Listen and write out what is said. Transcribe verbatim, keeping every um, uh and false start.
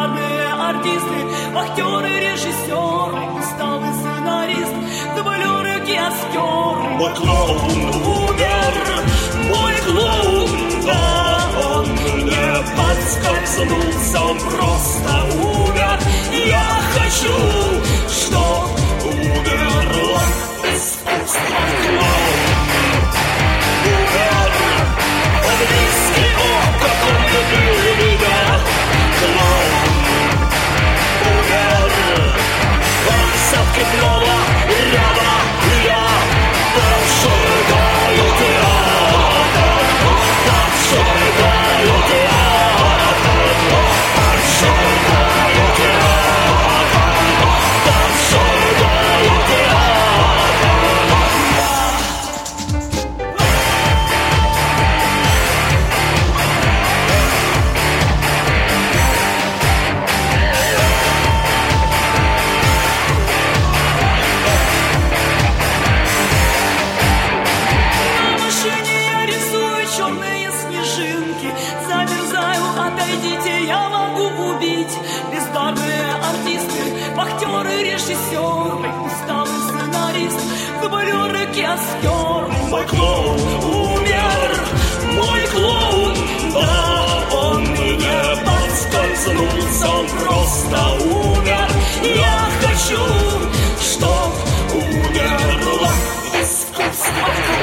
бездарные артисты, актеры, режиссеры, усталый сценарист, дублеры, каскеры. Мой клоун умер, мой клоун, да, он не подскользнулся, он просто умер. Я хочу, чтоб умерло искусство. Клоун умер, он близкий, о, как он любил меня. Клоун умер, он взятки плела, ряда, я поджигаю театр, поджигаю театр, поджигаю театр, поджигаю театр. На машине я рисую черные снежинки, замерзаю, отойдите, я могу убить. Бездарные артисты, актеры, режиссеры, усталый сценарист, дублеры, каскеры. Мой клоун умер, мой клоун, да, он не подскользнулся, он просто умер. Я хочу, чтоб умерло искусство.